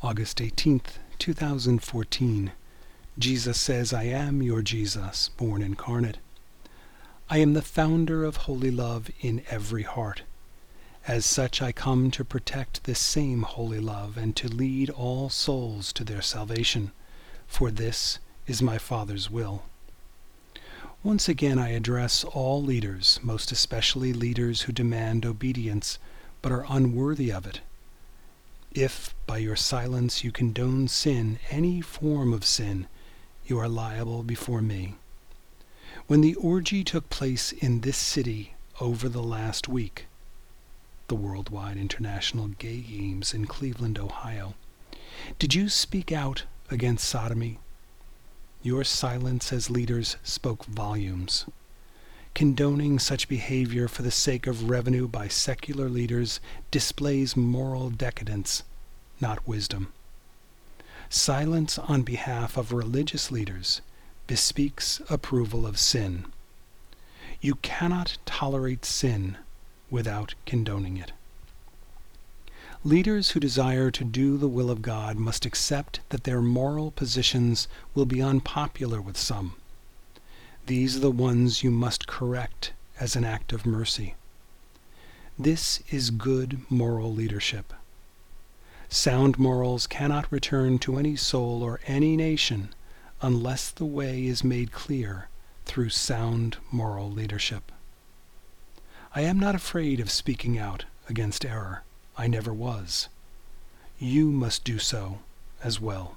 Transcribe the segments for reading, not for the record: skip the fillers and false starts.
August 18th, 2014. Jesus says, I am your Jesus, born incarnate. I am the founder of holy love in every heart. As such, I come to protect this same holy love and to lead all souls to their salvation, for this is my Father's will. Once again, I address all leaders, most especially leaders who demand obedience but are unworthy of it. If, by your silence, you condone sin, any form of sin, you are liable before me. When the orgy took place in this city over the last week, the Worldwide International Gay Games in Cleveland, Ohio, did you speak out against sodomy? Your silence as leaders spoke volumes. Condoning such behavior for the sake of revenue by secular leaders displays moral decadence, not wisdom. Silence on behalf of religious leaders bespeaks approval of sin. You cannot tolerate sin without condoning it. Leaders who desire to do the will of God must accept that their moral positions will be unpopular with some. These are the ones you must correct as an act of mercy. This is good moral leadership. Sound morals cannot return to any soul or any nation unless the way is made clear through sound moral leadership. I am not afraid of speaking out against error. I never was. You must do so as well.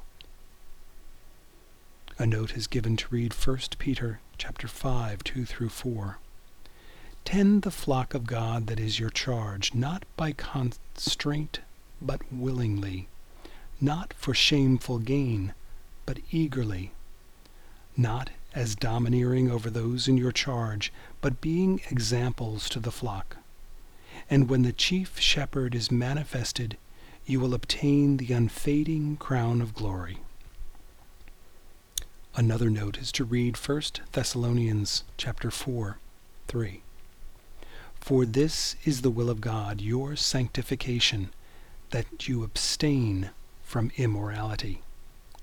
A note is given to read 1 Peter chapter 5, 2 through 4. Tend the flock of God that is your charge, not by constraint, but willingly, not for shameful gain, but eagerly, not as domineering over those in your charge, but being examples to the flock. And when the chief shepherd is manifested, you will obtain the unfading crown of glory. Another note is to read 1 Thessalonians chapter 4, 3. For this is the will of God, your sanctification, that you abstain from immorality.